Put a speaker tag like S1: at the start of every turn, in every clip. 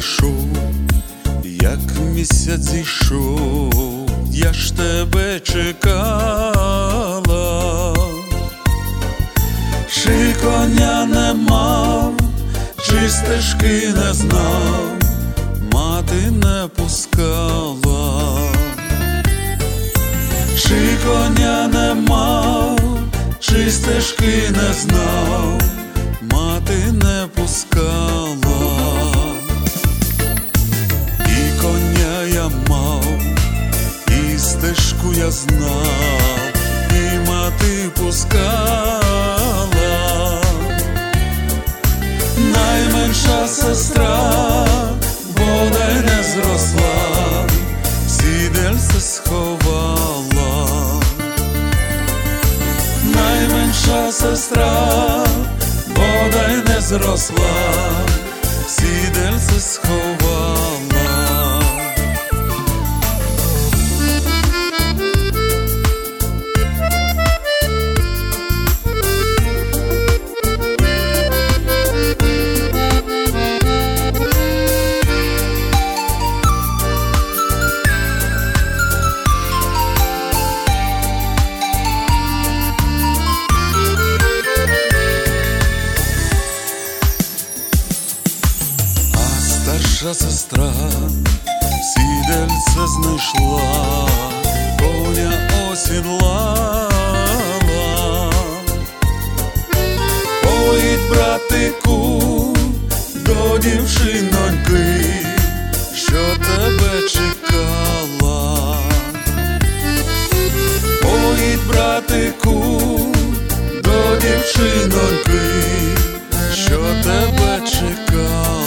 S1: прийшов, як місяць зійшов, я ж тебе чекала. Чи коня не мав, чи стежки не знав, мати не пускала. Чи коня не мав, чи стежки не знав, мати не пускала. І коня я мав, і стежку я знав, і мати пускала. Найменша сестра бодай не зросла, сідельце сховала. Найменша сестра бодай не зросла, сідельце сховала. Старша сестра сідельце знайшла, коня осідлала. Поїдь, братику, до дівчиноньки, що тебе чекала. Поїдь, братику, до дівчиноньки, що тебе чекала.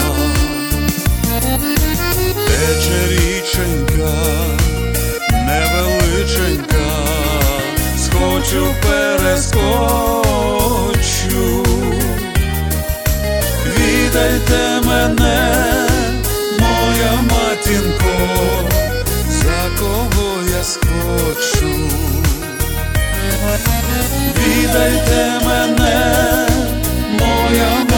S1: Тече річенька, невеличенька, схочу, перескочу. Віддайте мене, моя матінко, за кого я схочу. Віддайте мене, моя